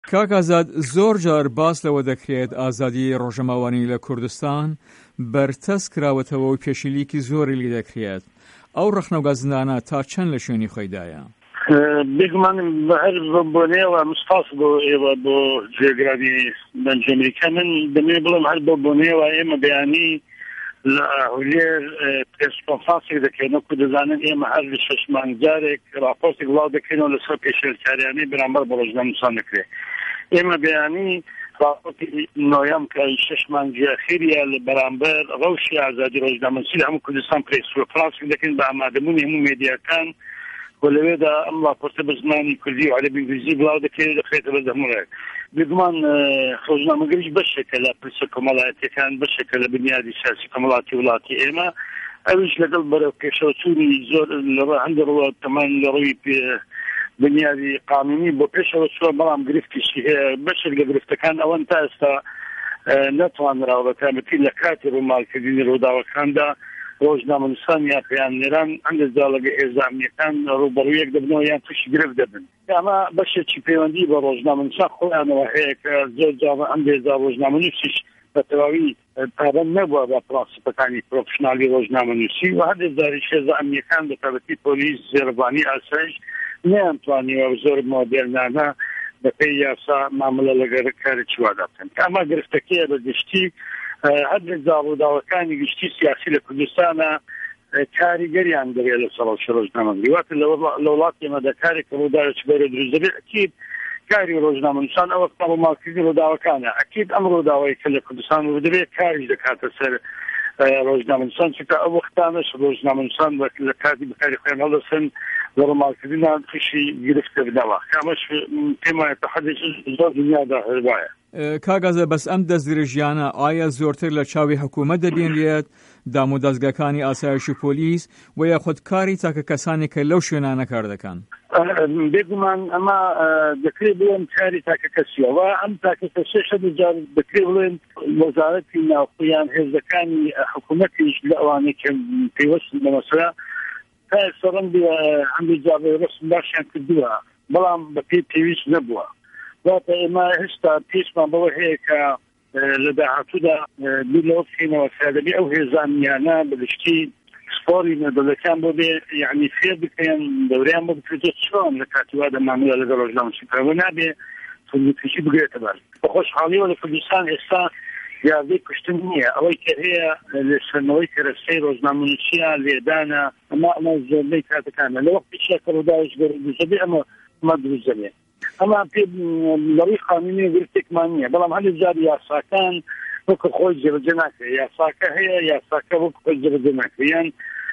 کاک ئازاد، زۆر جار باس لەوە دەکرێت ئازادی ڕۆژەماوانی لە کوردستان بەرتەس کراوەتەوە و پێشیلێکی زۆری لی دەکرێت. ئەو ڕەخنەوگا زندانە تا چەند لە شوێنی خۆیدایە؟ بێگومان هەر بۆنەوە مستاس بۆ ئێوە بۆ جێگرانی بەنجەمریکا من دەمێ بڵم هەر بۆ بۆنەوە ئێمە بەیانی لە هولێر پێشکۆنفرانسێک دەکەین وەکو دەزانن ئێمە هەر لە 6 مانگجارێک راپۆرتێک وڵاو دەکەینەوە لەسەر پێشێلکاریانەی بەرامبەر بە ڕۆژنامەنووسان دەکرێت. ئێمە بەیانی راپۆرتی نۆیەم کە 6 مانگی ئەخیریە لە بەرامبەر ڕەوشی ئازادی ڕۆژنامەنووسی لە هەموو کوردستان پرێسکۆنفرانسێک دەکەین بە ئامادەبوونی هەموو مێدیاکان و لەوێدا ئەم راپۆرتە بە زمانی کوردی و عەرەبی ئینگلیزی بڵاو دەکرێت دەخرێتە بە هەموو بێگومان ڕۆژنامەنووس بەشێکە لە پرسە کۆمەڵایەتیەکان بەشێکە لە بنیادی سیاسی کۆمەڵاتی وڵاتی ئێمە ئەویش لەگەڵ بەرەو پێشەوەچوونی زۆر لە هەندێک ڕۆ تەمان لە ڕووی بنیادی قانونی بۆ پێشەوە چووە بەڵام گرفتیشی هەیە بەشێک لە گرفتەکان ئەوەن تا ئێستا نەتوانراوە بە تایبەتی لە کاتی ڕووماڵکردنی ڕووداوەکاندا ڕۆژنامەنووسان یا پەیامنێران هەندێکجار لەگە هێزانیەکان ڕوبەڕوویەک دەبنەوە یان تووشی گرفت دەبن. ئەمە بەشێکی پەیوەندی بە ڕۆژنامەنووسان خۆیانەوە هەیە کە زۆر جار هەندێکجار ڕۆژنامەنووسیش بە تەواوی پابەند نەبووە بە پرەنسیپەکانی پرۆفشنالی ڕۆژنامەنووسی و هەندێکجاریش هێزانیەکان بە تایبەتی پۆلیس، زێڕبانی، ئاسایش نەیانتوانیوە زۆر مۆدێرنانە بەپێی یاسا مامەڵە لەگەڵ کارێکی وا بکەن. ئەمە گرفتەکەیە بە گشتی هەندێکجار ڕووداوەکانی گشتی سیاسی لە کوردستانە کاریگەریان دەبێت لەسەر ڕۆژنامەنووسی. واتە لە وڵاتی ئێمەدا کارێک کە ڕووداوێکی بەرە دروست دەبێت ئەکید کاری ڕۆژنامەنووسان ئەوە ماڵکردنی ڕووداوەکانە. ئەکید ئەم ڕووداوەی کە لە کوردستان دەبێت کاریش دەکاتە سەر ڕۆژنامەنووسان چونکە ئەو وەختانەش ڕۆژنامەنووسان لە کاتی بەکاری خۆیان هەڵدەسن لە ڕۆماڵکردنیان تووشی گرفت دەبنەوە. ئەمەش پێم وایە تا حەدێکی زۆر دنیادا هەروایە. کاک ئازاد، بەس ئەم دەستدرێژیانە ئایا زۆرتر لە چاوی حکوومەت دەبێنرێت دام و دەستگاکانی ئاسایش و پۆلیس و یاخود کاری تاکە کەسانێک کە لەو شوێنانە کار دەکەن؟ بێگومان ئەمە دەکرێت بڵێن کاری تاکە کەسیەوە ئەم تاکە کەسێش جار دەکرێت بڵێن وەزارەتی ناوخۆیان هێزەکانی حکوومەتیش لە ئەوانەی کە پێوەستن بە مەسەلا تا ئێستا ڕەنگی هەندێک جار ڕسم باشیان کردووە بەڵام بە پێویست نەبووە. واتە ئێمە هێشتا پێشمان بەوە هەیە کە لە داهاتوودا دوو لەوە بکەینەوە سادەبی ئەو هێزانیانە بەگشتی سپۆری نەدەڵەکان بۆ بێ یعنی فێر بکەن دەوریان بۆ بکرێتێت چۆن لە کاتیوادا مامەڵە لەگەڵ ڕۆژنامەنووسیەوە نابێ توندوتیژی بگرێتە بەر. بە خۆشحاڵیەوە لە کوردستان ئێستا یاردەی کوشتن نییە. ئەوەی کە هەیە لێسەرنەوەی کەرەستەی ڕۆژنامەنووسیە لێدانە ئەمە زۆربەی کاتەکانە لە وەختیشە کە ڕووداوێک دروست ئەمە دروست دەبێت. ئەمە پێ لەڕووی قانونی گرفتێکمان نییە بەڵام هەندێک جار یاساکان وەکو خۆی جێبەجێ ناکرێت. یاساکە هەیە یاساکە وەکو خۆی جێبەجێ ناکرێت یان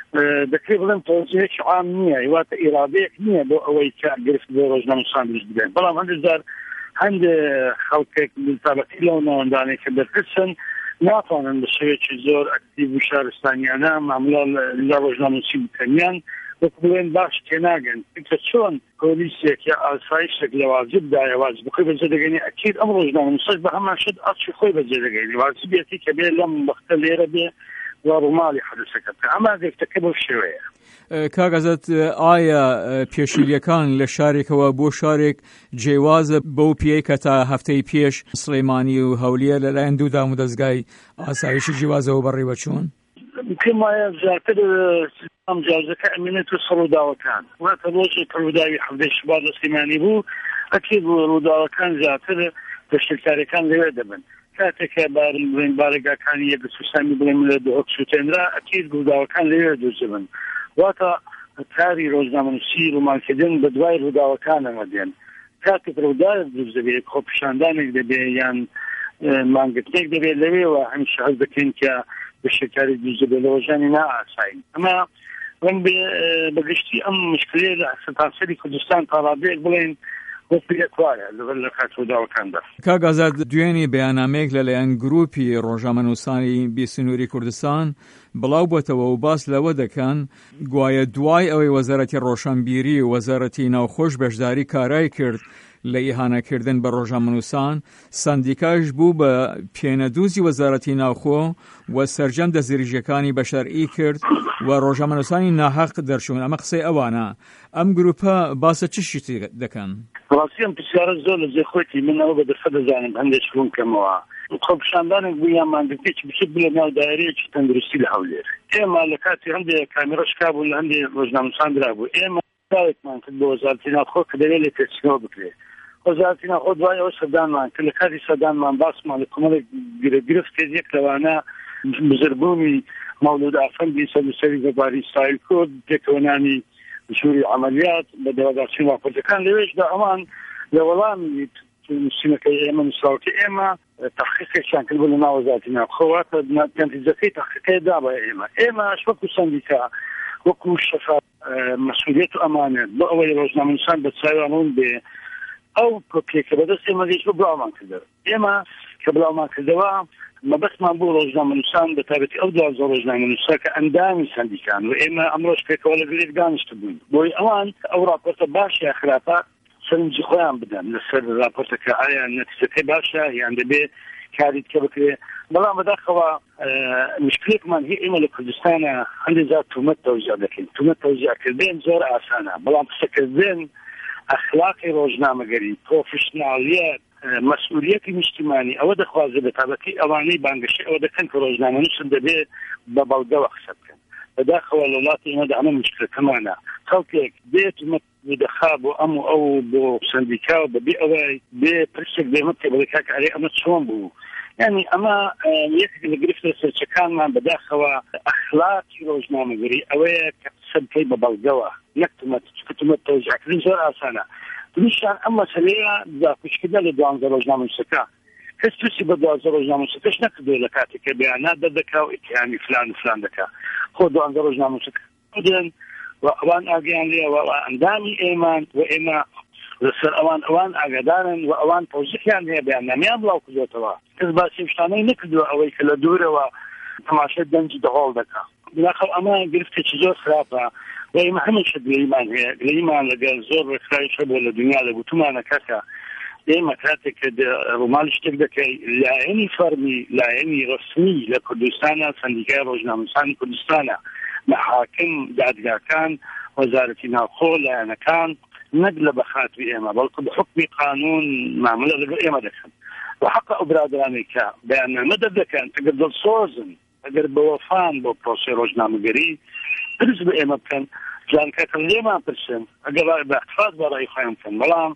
دەکرێت بڵێن تەوەجهێکی عام نییە واتە ئیرادەیەک نییە بۆ ئەوەی کە گرفت بۆ ڕۆژنامەنووسان دروست بکرێن. بەڵام هەندێک جار هەندێک خەڵکێک تابەتی لەو ناوەندانەی کە دەرکردن ناتوانن بە شێوەیەکی زۆر ئەکتیڤ و شارستانیانە مامەڵە لە ڕۆژنامەنووسی بکەنیان وەکو بڵێن باش تێناگەن کە چۆن پۆلیسێک یا ئاسایشێک لە واجبدایە واجب خۆی بەجێ دەگەنی ئەکید ئەم ڕۆژنامەنووسەش بە هەمان شت ئەچی خۆی بەجێ دەگەنی واجبێتی کە بێ لەم وەختە لێرە بێ و ڕووماڵی حەدەسەکە بکە. ئەمە گرفتەکە بەو شێوەیە. کاک ئازاد، ئایا پێشیلەکان لە شارێکەوە بۆ شارێک جێوازە بەو پێی کە تا هەفتەی پێش سلەیمانی و هەولێر لەلایەن دوو دام و دەستگای ئاسایشی جیوازەوە بەڕێوە چوون؟ پێم وایە زیاتر ئەم جیازەکە ئەمێنێت و ڕووداوەکان واتە ڕۆژێ کە ڕووداوی هەفتەی شوبات لە سلەیمانی بوو ئەکید ڕووداوەکان زیاتر پێشیلکاریەکان لەوێ دەبن. کاتێکە بڵێن بارگاکانی یەکسوسامی بڵێن لە دووەک سووتێنرا ئەکید ڕووداوەکان لەوێ دروست دەبن. واتە کاری ڕۆژنامەنووسی ڕوومانکردن بە دوای ڕووداوەکانەوە دێن. کاتێک ڕووداوێک دروست دەبێت خۆپیشاندانێک دەبێت یان مانگرتنێک دەبێت لەوێەوە هەمیشە هەست دەکەین کە بەشێکاری دروست دەبێت لە ڕۆژانی نائاسایی. ئەمە ڕەنگ بەگشتی ئەم مشکلەیە لە سەتاسەری کوردستان تا ڕادەیەک بڵێن لە کاتۆداوەکاندا. کاک ئازاد، دوێنێ بەیاننامەیەک لەلایەن گروپی ڕۆژنامەنووسانی بیسنووری کوردستان بڵاو بۆتەوە و باس لەوە دەکەن گوایە دوای ئەوەی وەزارەتی ڕۆشنبیری و وەزارەتی ناوخۆش بەشداری کارای کرد لە ئیهانەکردن بە ڕۆژنامەنووسان، سندیکاش بوو بە پێنەدووزی وەزارەتی ناوخۆ و سەرجەم دەستدرێژیەکانی بەشەرئی کرد و ڕۆژنامەنووسانی ناحەق دەرچوون ئەمە قسەی ئەوانە ئەم گروپە باسە چ شتی دەکەن؟ ڕاستی ئەم پرسیارە زۆر لە جێخۆیەتی من ئەوە بەدەستە دەزانم هەندێک شوون کەمەوە خۆپشاندانێک بوویان ماندرتێکی بچیت بلە ناو دایرەیەکی تەندروستی لە هەولێر ئێمە لە کاتی هەندێک کامێرەش کابوون لە هەندێک ڕۆژنامەنووسان درابوو ئێمە داوێتمان کرد بە وەزارەتی ناوخۆ کە دەوێت لێ تێچینەوە بکرێت وەزارەتی ناوخۆ دوای ئەوە سەردانمان کرد لە کاتی سەردانمان باسمان لە کۆمەڵێک گرفتێک یەک لەوانە بزربوونی مەولود ئافەندی سەرسەری زەباری ئیسرائیل کورد تێکەوەنانی ژووری عملیات بە دەوادارچین راپۆرتەکان لەوێشدا ئەوان لە وەڵامی نووسینەکەی ئێمە نووسراوەکەی ئێمە تەحقیقێکیان کرد لە ناو وەزارەتی ناوخۆ کە نەتیجەکەی تەحقیقەکەی دا بە ئێمەش وەکو سەندیکا وەکو شەفاف مەسئولیەت و ئەمانەت بۆ ئەوەی ڕۆژنامەنووسان بە چاوانەوەن بێ ئەو کۆپیەکە بەدەست ئێمە دێت بۆ بڵاومان کردەوە ئێمە کە بڵاومان کردەوە مەبەستمان بۆ ڕۆژنامەنووسان بە تایبەتی ئەو 12 ڕۆژنامەنووسە کە ئەندامی سەندیکان و ئێمە ئەمڕۆژ پێکەوە لە گرێک دانیشت بووین بۆی ئەوان ئەو راپۆرتە باش یا خراپە سەرنجی خۆیان بدەن لەسەر راپۆرتەکە ئایا نەتیجەکەی باشە یان دەبێ کاریت کە بکرێ بەڵام بەداخەوە مشکلێکمان هی ئێمە لە کوردستانە هەندێک جار تومەت تەوزیع دەکەین تومەت تەوزیعکردن زۆر ئاسانە بەڵام قسەکردن ئەخلاقی ڕۆژنامەگەری پرۆفشناڵیەت مەسئولیەتی نیشتیمانی ئەوە دەخوازێت بە تایبەتی ئەوانەی بانگەشی ئەوە دەکەن کە ڕۆژنامەنووسن دەبێت بە بەڵگەوە قسە بکەن بەداخەوە لە وڵاتی ئێمەدا ئەمە مشکلەکەمانە خەڵکێک بێت دەخا بۆ ئەم و ئەو بۆ سەندیکا و بەبێ ئەوەی بێ پرسێک بێمە پێ بڵێ کاکە ئەرێ ئەمە چۆن بوو یعنی ئەمە یەکێک لە گرفتە سەرچەکانمان بەداخەوە ئەخلاقی ڕۆژنامەگەری ئەوەیە کە قسە بکەی بە بەڵگەوە نەک تومەت تەوزیعکردن زۆر ئاسانە دویشان ئەم مەسەلەیە داپۆشکردن لە 12 ڕۆژنامەنووسەکە کەس تووسی بە 12 ڕۆژنامەنووسەکەش نەکردووە لە کاتێککە بەیانات دەردەکا و ئیتیهامی فلان و فلان دەکا خۆ 12 ڕۆژنامەنووسەکە بدەن و ئەوان ئاگیان لێەوە ئەندامی ئێمان و ئێمە لەسەر ئەوان ئاگادارن و ئەوان تەوزیحیان هەیە بەیاننامەیان بڵاو کردوێتەوە کەس باسی شتانەی نەکردووە ئەوەی کە لە دوورەوە تەماشای دەنجی دەهۆڵ دەکا بەداخەو ئەمە گرفتێکی زۆر خراپە و ئێمە هەمیشە گلەیمان هەیە گلەیمان لەگەڵ زۆر ڕێکخراوی شەبوو لە دنیا لە گوتومانە کەکە ئێمە کاتێک کە ڕۆماڵی شتێک دەکەی لایەنی فەرمی لایەنی ڕسمی لە کوردستانە سەندیکای ڕۆژنامەنووسانی کوردستانە محاکم دادگاکان وەزارەتی ناوخۆ لایەنەکان نەک لە بەخاتوی ئێمە بەڵکو بە حکمی قانون مامەلە لەگەڵ ئێمە دەکەن و حەق ئەو برادرانەی کە بەیاننامە دەکەن ئەگەر دڵسۆزن ئەگەر بەوەفان بۆ پرۆسەی ڕۆژنامەگەری پرس بە ئێمە بکەن جانکەکەم لێمان پرسن ئەگەر بەاقتفاز بە ڕای خۆیان بکەن بەڵام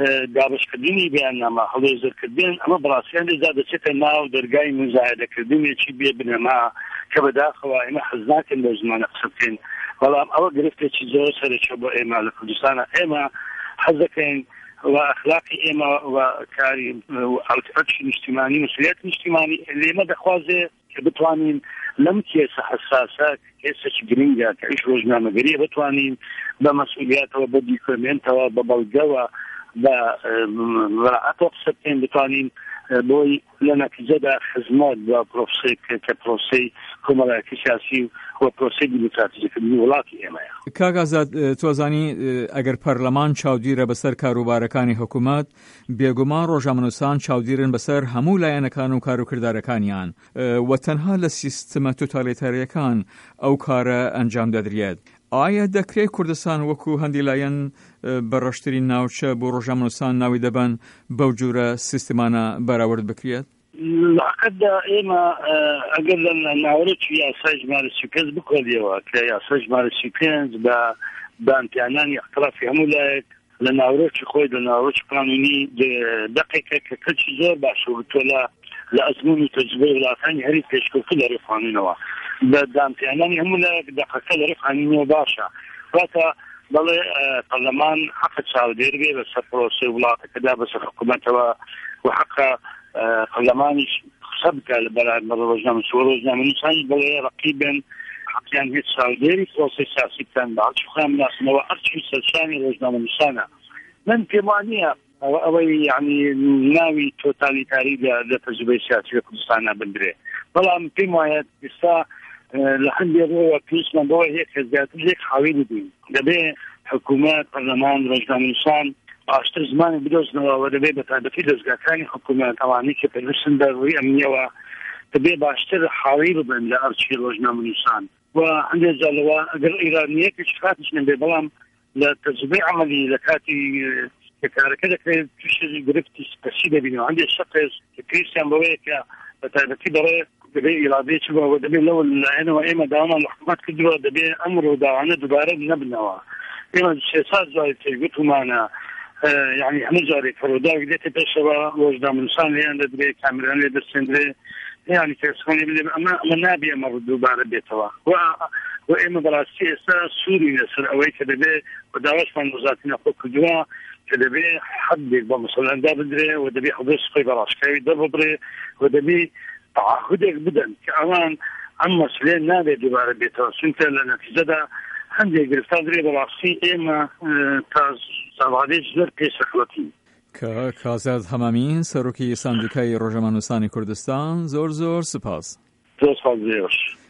دابشکردنی بەیاننامە هەڵێزەرکردن ئەمە بەڕاستیان لێزا دەچێتە ناو دەرگای مزایدەکردنێکی بێ بنەما کە بەداخەوە ئێمە حەز ناکەن لەو زمانە قسە بکەین بەڵام ئەوە گرفتێکی زۆر سەرچۆ بۆ ئێمە لە کوردستانە ئێمە حەز دەکەین و ئەخلاقی ئێمە و کاری ئەرکی نیشتیمانی مسئولیەت نیشتیمانی لێمە دەخوازێ کە بتوانین لەم کێسە حساسە کێسێکی گرنگە کە ئیش ڕۆژنامەگەریە بتوانین بە مەسئولیەتەوە بە دیکۆمنتەوە بە بەڵگەوە بە مراعاتەوە قسە بکەین بتوانین بۆی لە نەتیجەدا خزمەت بە پرۆسەیەک کە پرۆسەی کۆمەڵایەتی سیاسی و پرۆسەی دیموکراتیزەکردنی وڵاتی ئێمەیە. کاک ئازاد تۆزانی ئەگەر پەرلەمان چاودیرە بەسەر کاروبارەکانی حکوومەت بێگومان ڕۆژنامەنووسان چاودیرن بەسەر هەموو لایەنەکان و کاروکردارەکانیان و تەنها لە سیستەمە تۆتالیتاریەکان ئەو کارە ئەنجام دەدرێت. ئایا دەکرێت کوردستان وەکو هەندی لایەن بەڕەشترین ناوچە بۆ ڕۆژنامەنووسان ناوی دەبن بەو جۆرە سیستمانە بەراورد بکرێت؟ لەعقددا ئێمە ئەگەر لە ناوەڕێکی یاسای ژمارە 35 بکۆڵیەوە کە یاسای ژمارە 35 بە بانتیانانی اختلافی هەموو لایەک لە ناوەڕێکی خۆی لە ناوەڕێکی قانونی دقیقە کە کەلکی زۆر باشە لە ئەزموونی تەجربەی وڵاتانی هەری پێشکەوتوو لە ڕێخوانینەوە بە دامتیانانی هەموو لایەک دقیقە لە ڕێخوانینەوە باشە واتە بەڵێ پەرلەمان حەقە چاودێر بێ بەسەر پرۆسەی وڵاتەکەدا بەسەر حکوومەتەوە و حەقە پەرلەمانیش قسە بکە لە بەرامبەر ڕۆژنامەنووسانی بڵێ ڕەقیبن حەقیان هێچ چاودێری پرۆسەی سیاسی بکەن بەڵکی خۆیان بناسنەوە هەرچی سەرشانی ڕۆژنامەنووسانە من پێم وانییە ئەوەی یعنی ناوی تۆتالیتاری لە تەجربەی سیاسی لە کوردستانە بندرێ بەڵام پێم وایە ئێستا لە هەندێک ڕۆوە پێویستمان بەوەی هەیە کە زیاتر لێک حاوی ببین دەبێ حکوومەت پەرلەمان ڕۆژنامەنووسان باشتر زمانی بدۆزنەوە و دەبێ بە تایبەتی دەستگاکانی حکوومەت ئەوانەی کە پێویستن بە ڕووی ئەمنیەوە دەبێ باشتر حاوی ببن لە ئەرچی ڕۆژنامەنووسان وعندي جالوا اگر ايرانيه كشفاتش من بلام لا تزبيع عملي لكاتي كاركده تشي جريفتي تشيده بينو عندي الشق كريستيان بويكا بتاعتي بري دبي إرادية شبه ودبي لو العين وإما دعونا الحكومات كدوا دبي أمر ودعونا دوباره نبنوا إما الشيسات زي تيجتوا معنا يعني هنجاري فرودا قديت بشبا وجدا من إنسان لي عند دبي كاميران لي درسندري يعني كسوني بلي أما منابي أمر دوباره بيتوا وإما براسي إسا سوري نسر أوي كدبي ودعوش من وزاتنا فوق كدوا كدبي حد بمثلا دابدري ودبي حدث في براشكاوي دابدري ودبي تعهدك بدن كأمان عما سلين نابي دوباره بيتوا سنتا لنتيجة عندي گرفتار دری براسي إما تاز سوادج زر پیش خلطی. کازاد همامین سروکی سندیکای روژهمنوسانی کردستان زور سپاس. زور سپاس.